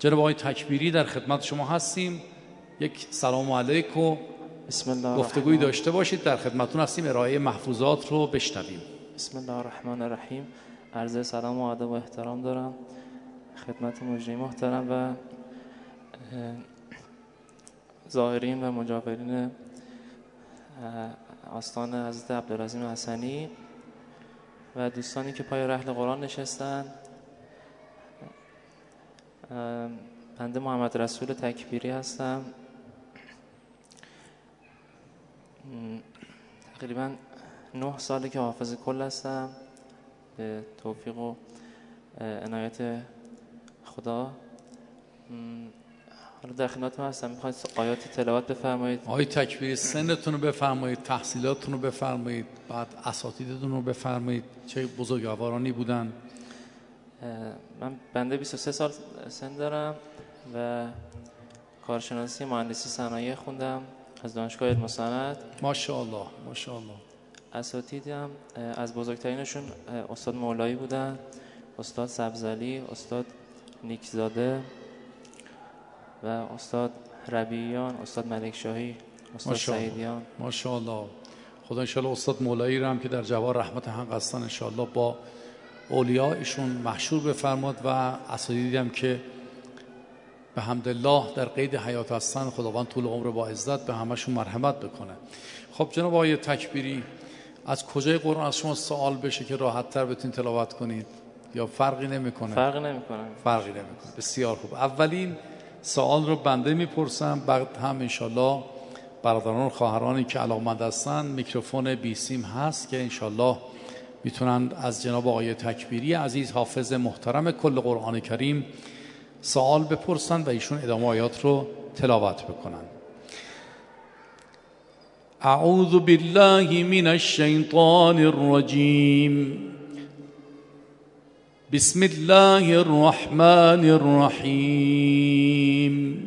جناب آقای تکبیری در خدمت شما هستیم. یک سلام علیک و بسم الله گفتگویی داشته باشید. در خدمتتون هستیم، ارائه محفوظات رو بشنویم. بسم الله الرحمن الرحیم. عرض سلام و ادب و احترام دارم خدمت مجری محترم و زائرین و مجاورین آستان حضرت عبدالعظیم حسنی و دوستانی که پای رحل قرآن نشستن. بنده محمد رسول تکبیری هستم. تقریبا 9 ساله که حافظ کل هستم به توفیق و عنایت خدا. حالا در خدمتتون هستم. میخواید آیات تلاوت بفرمایید؟ آقای تکبیری سنتون رو بفرمایید، تحصیلاتتون رو بفرمایید، بعد اساتیدتون رو بفرمایید، چه بزرگوارانی بودن. من بنده 23 سال سن دارم و کارشناسی مهندسی صنایع خوندم از دانشگاه علم و صنعت. ماشاءالله ماشاءالله. اساتیدم از بزرگترینشون استاد مولایی بودن، استاد سبزعلی، استاد نیکزاده و استاد ربیعیان، استاد ملکشاهی، استاد سعیدیان. ماشاءالله. خدا انشاءالله استاد مولایی رو هم که در جوار رحمت حق هستن انشاءالله با اولیاء ایشون محشور بفرماد و اساتیدی هم که به حمدالله در قید حیات هستن خداوند طول عمر با عزت به همشون مرحمت بکنه. خب جناب آقای تکبیری، از کجای قرآن از شما سوال بشه که راحت تر بتونید تلاوت کنید یا فرقی نمیکنه؟ فرقی نمیکنه. فرقی نمیکنه. بسیار خوب. اولین سوال رو بنده میپرسم، بعد هم انشالله برادران و خواهرانی که علاقمند هستن میکروفون بیسیم هست که انشالله میتونن از جناب آقای تکبیری عزیز حافظ محترم کل قرآن کریم سوال بپرسن و ایشون ادامه آیات رو تلاوت بکنن. اعوذ بالله من الشیطان الرجیم. بسم الله الرحمن الرحیم.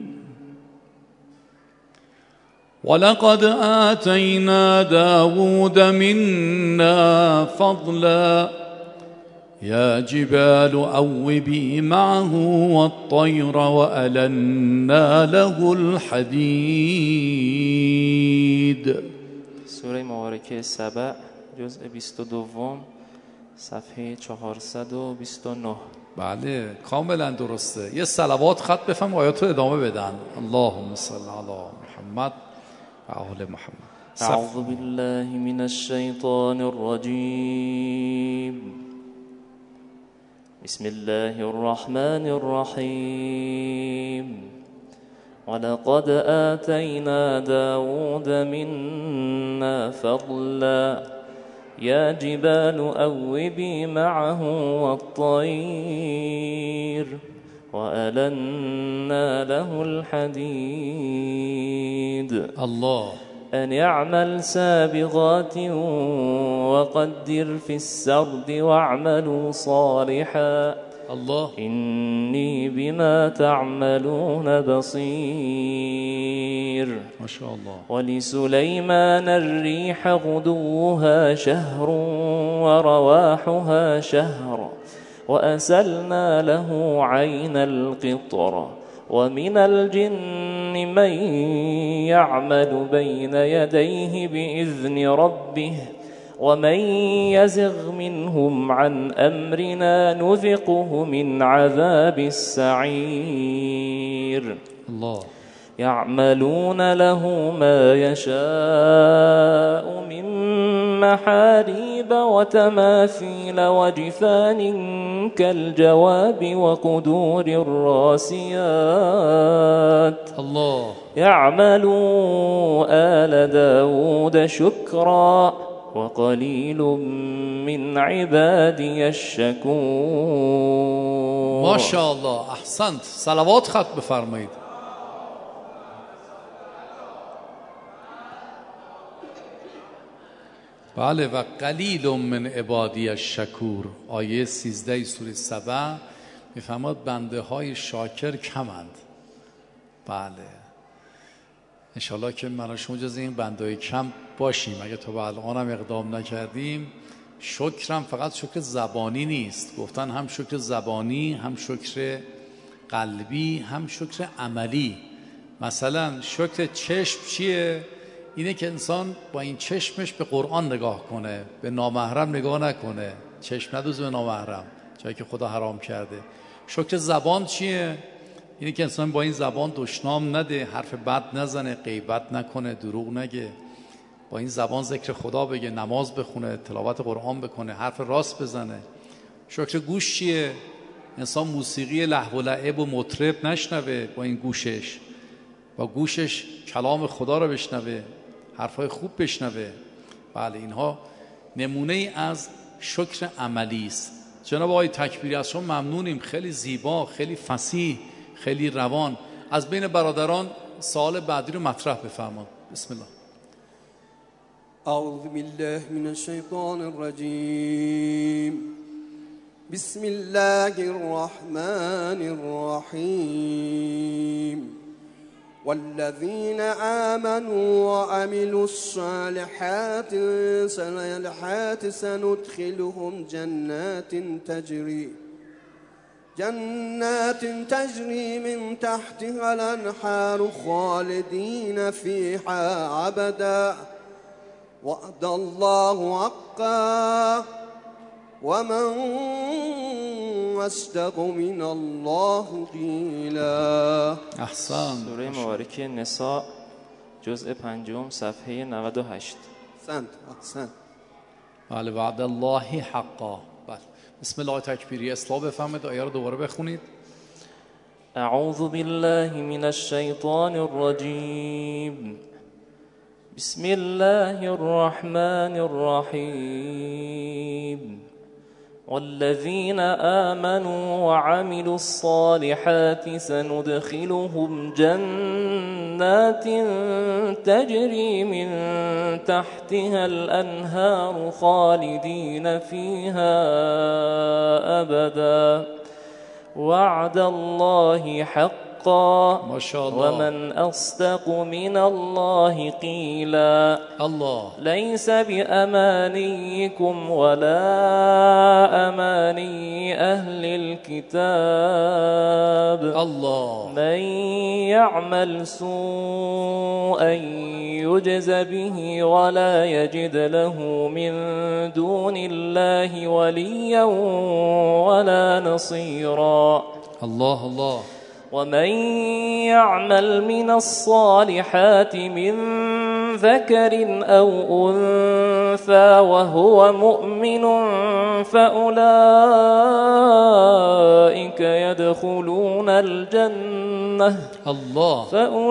ولقد آتینا داود منا فضلا يا جبال أوبي معه والطير وألنا له الحديد. سوره مبارکه سبع جزء 22 صفحه 429. بله کاملا درسته. یه صلوات خط بفهم آیات رو ادامه بدن. اللهم صل علی محمد و آل محمد. اعوذ بالله من الشیطان الرجیم. بسم الله الرحمن الرحیم. ولقد آتینا داود منا فضلا يا جبال أوبي معه والطير وألنا له الحديد. الله. أن يعمل سابغات وقدر في السرد واعملوا صالحا الله. إني بما تعملون بصير. ما شاء الله. ولسليمان الريح غدوها شهر ورواحها شهر وأسلنا له عين القطر ومن الجن من يعمل بين يديه بإذن ربه ومن يزغ منهم عن أمرنا نذقه من عذاب السعير. الله. يعملون له ما يشاء من محاريب وتماثيل وجفان كالجواب وقدور الراسيات. الله. يعملوا آل داود شكرا وقليل من عبادي الشكور. ما شاء الله. احسنت. صلوات خط بفرمایید. بله و قلیل من عبادی الشکور. آیه 13 سوره سبع میفرماد بنده های شاکر کمند. بله انشالله که من و شما جز این بنده های کم باشیم. اگه تا به الان هم اقدام نکردیم. شکرم فقط شکر زبانی نیست، گفتن هم شکر زبانی هم شکر قلبی هم شکر عملی. مثلا شکر چشم چیه؟ اینه که انسان با این چشمش به قرآن نگاه کنه، به نامحرم نگاه نکنه، چشم ندوزه به نامحرم جایی که خدا حرام کرده. شکر زبان چیه؟ اینه که انسان با این زبان دشنام نده، حرف بد نزنه، غیبت نکنه، دروغ نگه، با این زبان ذکر خدا بگه، نماز بخونه، تلاوت قرآن بکنه، حرف راست بزنه. شکر گوش چیه؟ انسان موسیقی لهو و لعب و مطرب نشنوه، با این گوشش، با گوشش کلام خدا رو بشنوه، حرفای خوب بشنوه. بله، اینها نمونه از شکر عملی است. جناب آقای تکبیری از شما ممنونیم، خیلی زیبا، خیلی فصیح، خیلی روان. از بین برادران سوال بعدی رو مطرح بفرمایید. بسم الله. اعوذ بالله من الشیطان الرجیم. بسم الله الرحمن الرحیم. والذين آمنوا وعملوا الصالحات سندخلهم جنات تجري من تحتها الأنهار خالدين فيها أبدا وعد الله حقا ومن اصدق من الله قیلا. احسن. سوره مبارکه نساء جزء 5 صفحه 98. احسن. بله، وعد الله حقا. بله، بسم الله تکبیری اصلاح بفهمید. آیه رو دوباره بخونید. اعوذ بالله من الشیطان الرجیم. بسم الله الرحمن الرحیم. والذين آمنوا وعملوا الصالحات سندخلهم جنات تجري من تحتها الأنهار خالدين فيها أبدا وعد الله حقا ما شاء الله. ومن أصدق من الله قيلا. الله. ليس بأمانيكم ولا أماني أهل الكتاب. الله. من يعمل سوءا يجز به ولا يجد له من دون الله وليا ولا نصيرا. الله الله. ومن يعمل من الصالحات من ذكر أو أنثى وهو مؤمن فأولئك يدخلون الجنة. الله.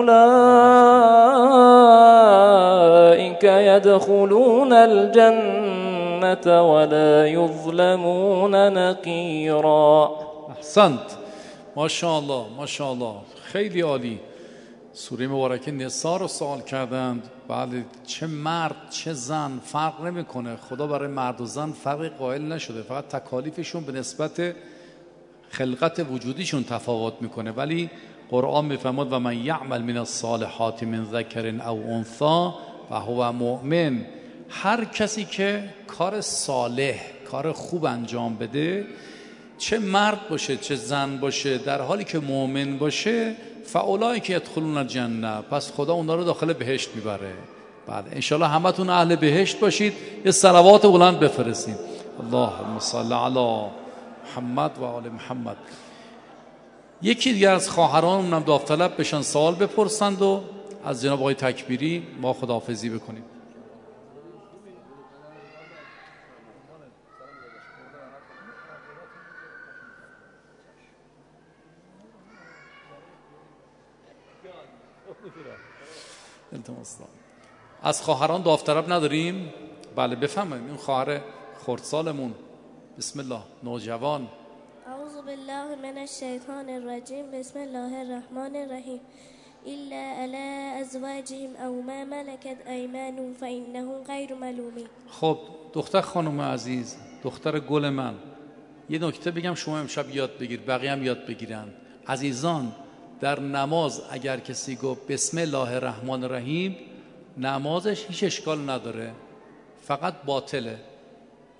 فأولئك يدخلون الجنة ولا يظلمون نقيرا. احسنت. ماشاءالله ماشاءالله، خیلی عالی. سوره مبارکه نساء رو سوال کردند. بله، چه مرد چه زن فرق نمیکنه. خدا برای مرد و زن فرق قائل نشده، فقط تکالیفشون به نسبت خلقت وجودیشون تفاوت میکنه. ولی قرآن میفرماد و من یعمل من الصالحات من ذکر او انثی فهو مؤمن. هر کسی که کار صالح، کار خوب انجام بده، چه مرد باشه چه زن باشه، در حالی که مؤمن باشه، فاولئک یدخلون الجنه، پس خدا اونا رو داخل بهشت میبره. بعد انشالله همتون اهل بهشت باشید. یه صلوات بلند بفرستید. اللهم صل علی محمد و آل محمد. یکی دیگر از خواهرانمون هم داوطلب بشن سوال بپرسند و از جناب آقای تکبیری ما خداحافظی بکنیم. از خواهران داوطلب نداریم؟ بله بفهمیم. این خواهر خردسالمون، بسم الله، نوجوان. اعوذ بالله من الشیطان الرجیم. بسم الله الرحمن الرحیم. الا علی ازواجهم او ما ملکت ایمانهم فانهم غیر ملومین. خب دختر خانم عزیز، دختر گل من، یه نکته بگم شما امشب یاد بگیر، بقیه هم یاد بگیرن. عزیزان، در نماز اگر کسی گفت بسم الله الرحمن الرحیم، نمازش هیچ اشکال نداره، فقط باطله.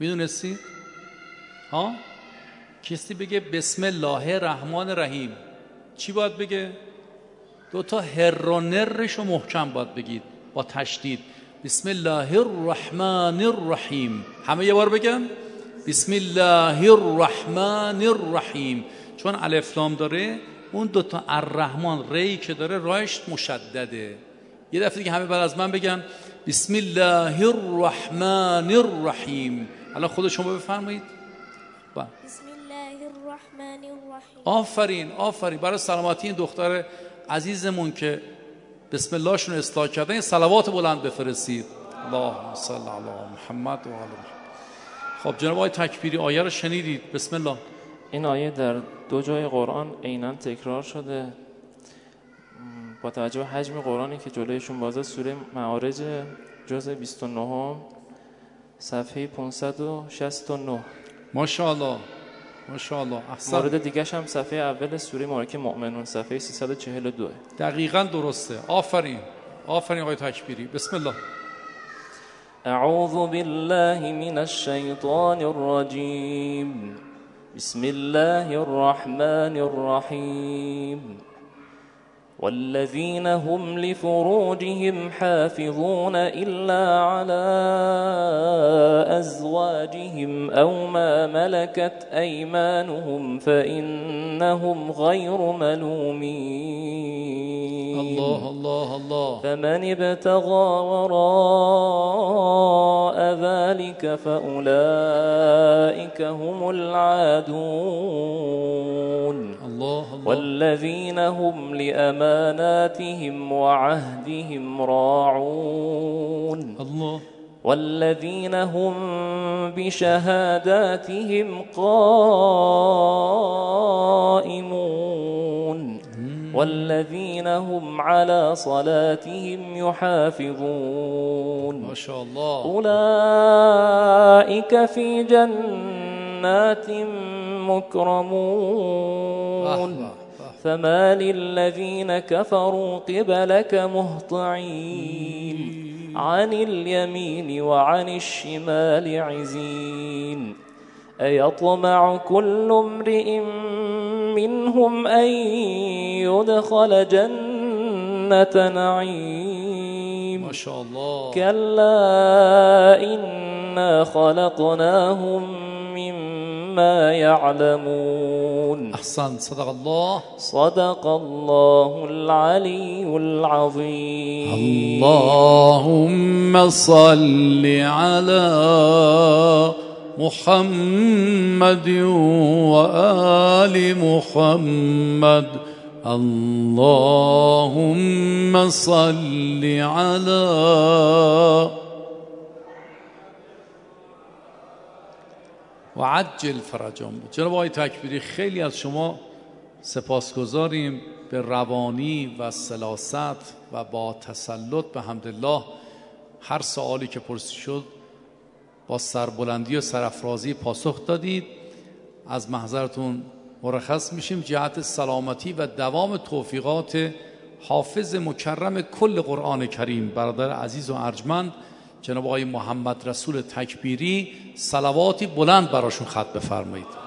میدونستی؟ کسی بگه بسم الله الرحمن الرحیم، چی باید بگه؟ 2 تا هر و نرش رو محکم باید بگید با تشدید. بسم الله الرحمن الرحیم. همه یه بار بگن بسم الله الرحمن الرحیم. چون الف لام داره، اون 2 تا الرحمن ری که داره راهش مشدده. یه دفعه دیگه همه بعد از من بگن بسم الله الرحمن الرحیم. الان خود شما بفرمایید. بسم الله الرحمن الرحیم. آفرین آفرین. برای سلامتی این دختر عزیزمون که بسم الله شون اصلاح کردن این صلوات بلند بفرستید. اللهم صل علی محمد و آل محمد. خب جناب آقای تکبیری آیه رو شنیدید. بسم الله. این آیه در 2 جای قرآن عیناً تکرار شده. با توجه به حجم قرآنی که جلویشون بازه، سوره معارج جزء 29 صفحه 569. ماشاءالله ماشاءالله. احسن. مورد دیگه هم صفحه اول سوره مبارکه مؤمنون صفحه 342. دقیقاً درسته. آفرین آفرین آقای تکبیری. بسم الله. اعوذ بالله من الشیطان الرجیم. بسم الله الرحمن الرحیم. والذين هم لفروجهم حافظون إلا على أزواجهم أو ما ملكت أيمانهم فإنهم غير ملومين. الله الله الله. فمن ابتغى وراء ذلك فأولئك هم العادون. الله الله. والذين هم لأماناتهم وعهدهم راعون. الله. والذين هم بشهاداتهم قائمون. والذين هم على صلاتهم يحافظون. ما شاء الله. أولئك في جنات مكرمون. فما للذين كفروا قبلك مهطعين عن اليمين وعن الشمال عزين. أيطمع كل امرئ منهم أن يدخل جنة نعيم. ما شاء الله. كلا إنا خلقناهم مما يعلمون. أحسن. صدق الله. صدق الله العلي العظيم. اللهم صل على محمد وآل محمد. اللهم صل على و عجل فرجهم. جناب آقای تکبیری خیلی از شما سپاسگزاریم به روانی و سلاست و با تسلط به حمدالله هر سوالی که پرسید شد با سربلندی و سرافرازی پاسخ دادید. از محضرتون مرخص میشیم جهت سلامتی و دوام توفیقات حافظ مکرم کل قرآن کریم برادر عزیز و ارجمند جناب آقای محمد رسول تکبیری. صلواتی بلند براشون ختم بفرمایید.